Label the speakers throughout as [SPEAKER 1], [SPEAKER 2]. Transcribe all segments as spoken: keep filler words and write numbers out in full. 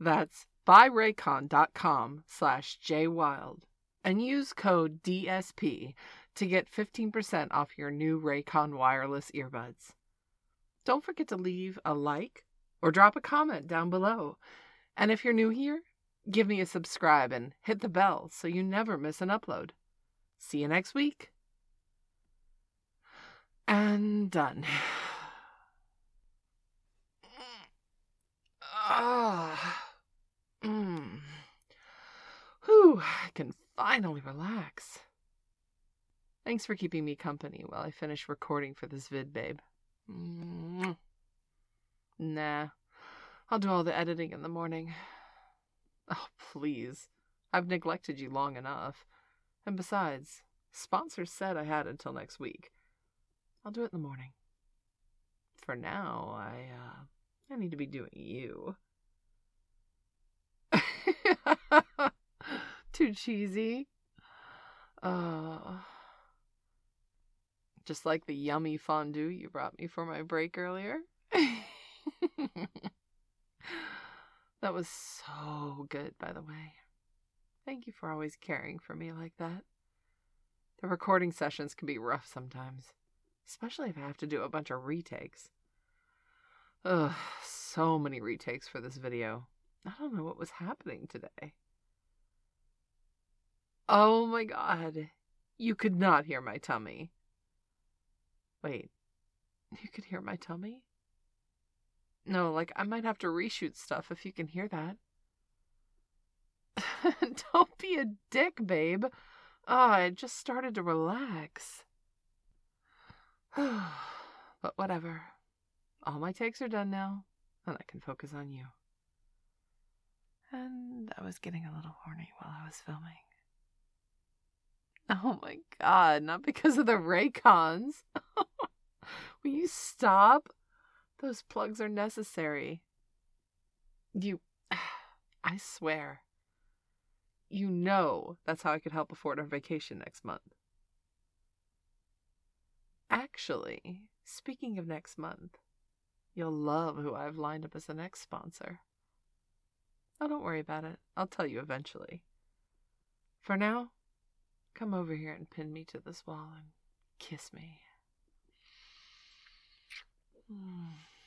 [SPEAKER 1] That's buyraycon.com slash jwild and use code D S P to get fifteen percent off your new Raycon wireless earbuds. Don't forget to leave a like or drop a comment down below. And if you're new here, give me a subscribe and hit the bell so you never miss an upload. See you next week. And done. Ah. Mm. Whew, I can finally relax. Thanks for keeping me company while I finish recording for this vid, babe. Mm. Nah, I'll do all the editing in the morning. Oh, please. I've neglected you long enough. And besides, sponsors said I had until next week. I'll do it in the morning. For now, I, uh, I need to be doing you. Too cheesy. Uh, just like the yummy fondue you brought me for my break earlier. That was so good, by the way. Thank you for always caring for me like that. The recording sessions can be rough sometimes, especially if I have to do a bunch of retakes. Ugh, so many retakes for this video. I don't know what was happening today. Oh my god. You could not hear my tummy. Wait, you could hear my tummy? No, like, I might have to reshoot stuff if you can hear that. Don't be a dick, babe. Oh, I just started to relax. But whatever. All my takes are done now, and I can focus on you. And I was getting a little horny while I was filming. Oh my god, not because of the Raycons. Will you stop? Those plugs are necessary. You... I swear. You know that's how I could help afford our vacation next month. Actually, speaking of next month, you'll love who I've lined up as the next sponsor. Oh, don't worry about it. I'll tell you eventually. For now, come over here and pin me to this wall and kiss me. Mm.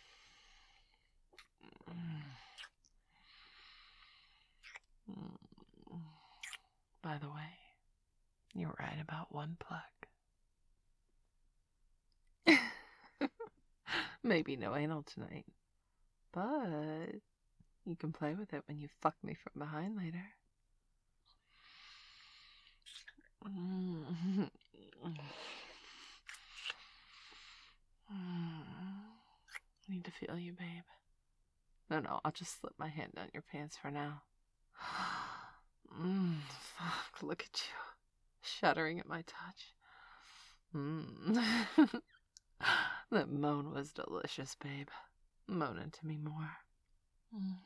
[SPEAKER 1] Mm. By the way, you're right about one plug. Maybe no anal tonight, but you can play with it when you fuck me from behind later. Mm. I need to feel you, babe. No, no, I'll just slip my hand down your pants for now. Mm, fuck, look at you. Shuddering at my touch. Mm. That moan was delicious, babe. Moan into me more. Mm.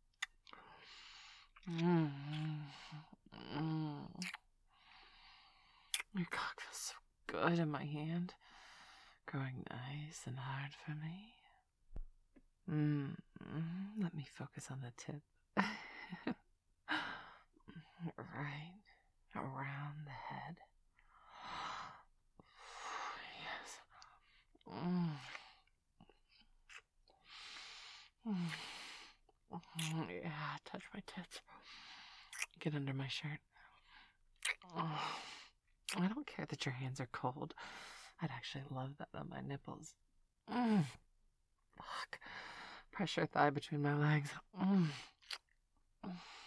[SPEAKER 1] Mm. Mm. Your cock feels so good in my hand. Growing nice and hard for me. Mm. Let me focus on the tip. Right around the head. Yes. Mm. Mm. Yeah, touch my tits. Get under my shirt. Oh, I don't care that your hands are cold. I'd actually love that on my nipples. Mm. Fuck. Press your thigh between my legs. Mm.